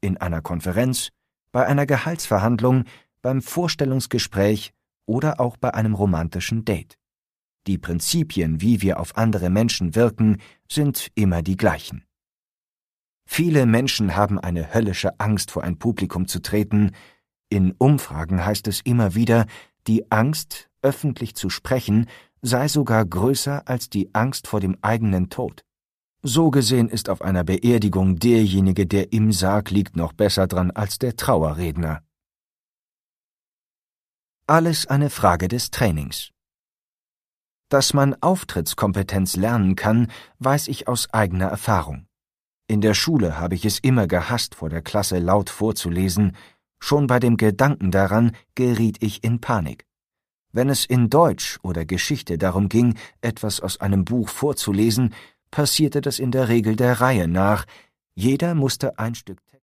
in einer Konferenz, bei einer Gehaltsverhandlung, beim Vorstellungsgespräch oder auch bei einem romantischen Date. Die Prinzipien, wie wir auf andere Menschen wirken, sind immer die gleichen. Viele Menschen haben eine höllische Angst, vor ein Publikum zu treten. In Umfragen heißt es immer wieder, die Angst, öffentlich zu sprechen, sei sogar größer als die Angst vor dem eigenen Tod. So gesehen ist auf einer Beerdigung derjenige, der im Sarg liegt, noch besser dran als der Trauerredner. Alles eine Frage des Trainings. Dass man Auftrittskompetenz lernen kann, weiß ich aus eigener Erfahrung. In der Schule habe ich es immer gehasst, vor der Klasse laut vorzulesen. Schon bei dem Gedanken daran geriet ich in Panik. Wenn es in Deutsch oder Geschichte darum ging, etwas aus einem Buch vorzulesen, passierte das in der Regel der Reihe nach. Jeder musste ein Stück